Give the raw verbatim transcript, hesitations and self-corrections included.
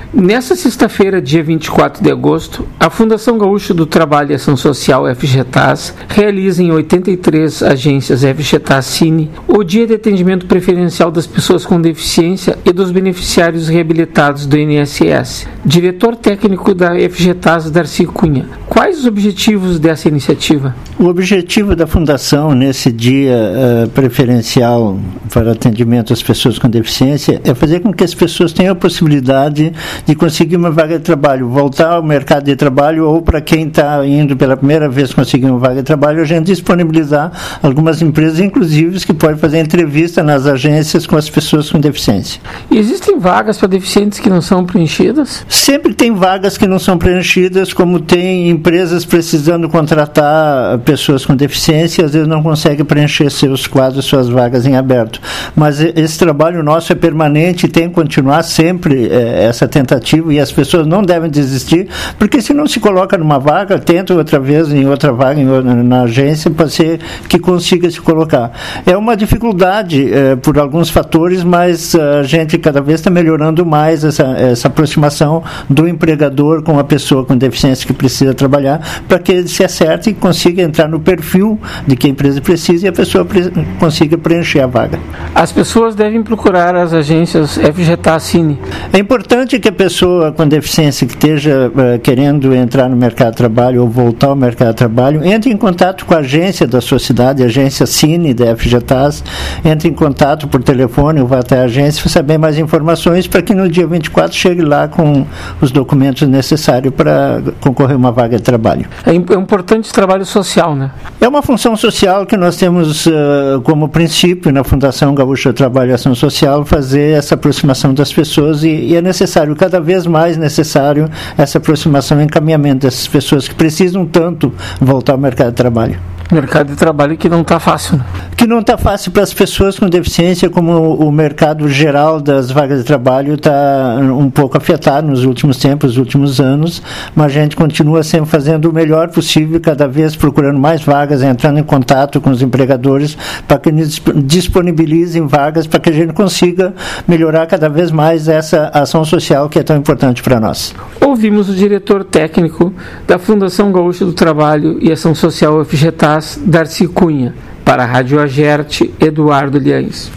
Nessa sexta-feira, dia vinte e quatro de agosto, a Fundação Gaúcha do Trabalho e Ação Social F G T A S realiza em oitenta e três agências F G T A S Cine o Dia de Atendimento Preferencial das Pessoas com Deficiência e dos Beneficiários Reabilitados do I N S S. Diretor técnico da F G T A S, Darcy Cunha, quais os objetivos dessa iniciativa? O objetivo da Fundação nesse dia uh, preferencial para atendimento às pessoas com deficiência é fazer com que as pessoas tenham a possibilidade de conseguir uma vaga de trabalho, voltar ao mercado de trabalho, ou para quem está indo pela primeira vez conseguir uma vaga de trabalho, a gente disponibilizar algumas empresas, inclusive, que podem fazer entrevista nas agências com as pessoas com deficiência. E existem vagas para deficientes que não são preenchidas? Sempre tem vagas que não são preenchidas, como tem empresas precisando contratar pessoas com deficiência, às vezes não conseguem preencher seus quadros, suas vagas em aberto. Mas esse trabalho nosso é permanente e tem que continuar sempre é, essa tentativa, e as pessoas não devem desistir, porque se não se coloca numa vaga, tenta outra vez em outra vaga, em outra, na agência, para ser que consiga se colocar. É uma dificuldade é, por alguns fatores, mas a gente cada vez está melhorando mais essa, essa aproximação do empregador com a pessoa com deficiência que precisa trabalhar, para que ele se acerte e consiga entrar no perfil de que a empresa precisa e a pessoa pre- consiga preencher a vaga. As pessoas devem procurar as agências F G T A Cine. É importante que a pessoa com deficiência que esteja uh, querendo entrar no mercado de trabalho ou voltar ao mercado de trabalho, entre em contato com a agência da sua cidade, a agência Cine da F G T A S, entre em contato por telefone ou vá até a agência para saber mais informações, para que no dia vinte e quatro chegue lá com os documentos necessários para concorrer a uma vaga de trabalho. É um importante trabalho social, né? É uma função social que nós temos uh, como princípio na Fundação Gaúcha do Trabalho e Ação Social, fazer essa aproximação das pessoas, e, e é necessário, cada vez mais necessário, essa aproximação e encaminhamento dessas pessoas que precisam tanto voltar ao mercado de trabalho. Mercado de trabalho que não está fácil, né? Que não está fácil para as pessoas com deficiência, como o mercado geral das vagas de trabalho está um pouco afetado nos últimos tempos, nos últimos anos, mas a gente continua sempre fazendo o melhor possível, cada vez procurando mais vagas, entrando em contato com os empregadores para que eles disponibilizem vagas, para que a gente consiga melhorar cada vez mais essa ação social que é tão importante para nós. Ouvimos o diretor técnico da Fundação Gaúcha do Trabalho e Ação Social F G T A S, Darcy Cunha. Para a Rádio Agerte, Eduardo Liães.